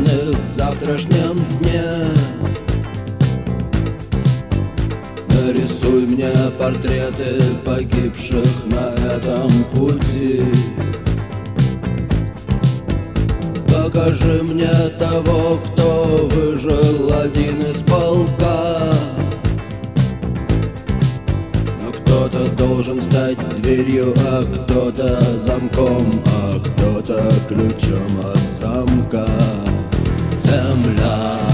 надежных в завтрашнем дне. Нарисуй мне портреты погибших на этом пути. Покажи мне того, кто выжил, один из полка. Но кто-то должен стать дверью, а кто-то замком, а кто-то ключом от замка. Земля,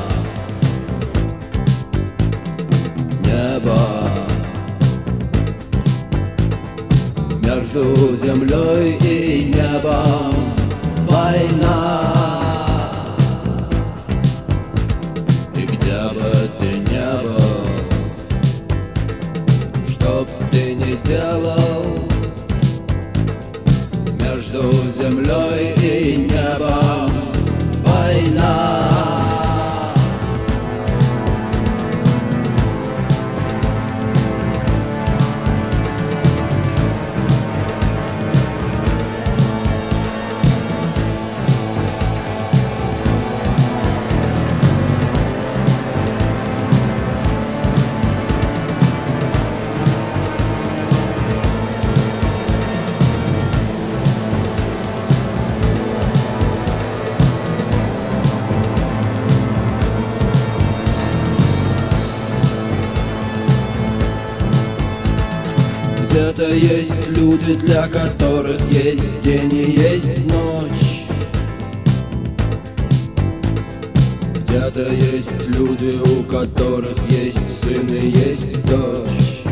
небо, между землей и небом война. И где бы ты ни был, что б ты ни делал, между землей и небом война. Где-то есть люди, для которых есть день и есть ночь. Где-то есть люди, у которых есть сын и есть дочь.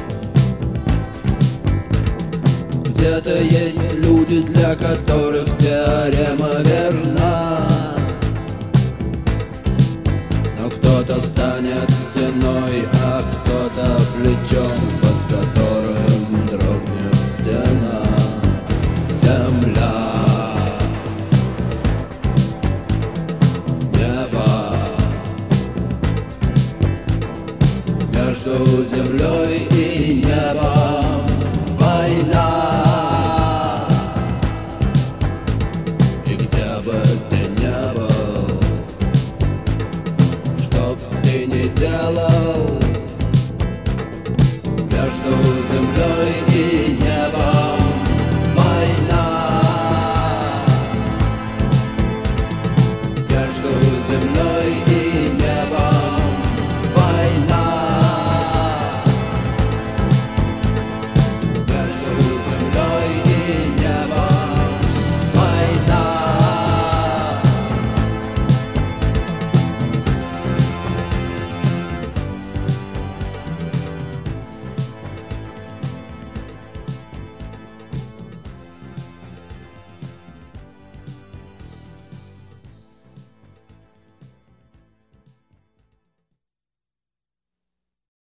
Где-то есть люди, для которых теорема верна. Но кто-то станет стеной, а кто-то плечом, под которым дрогнет стена. Земля, небо, между землей и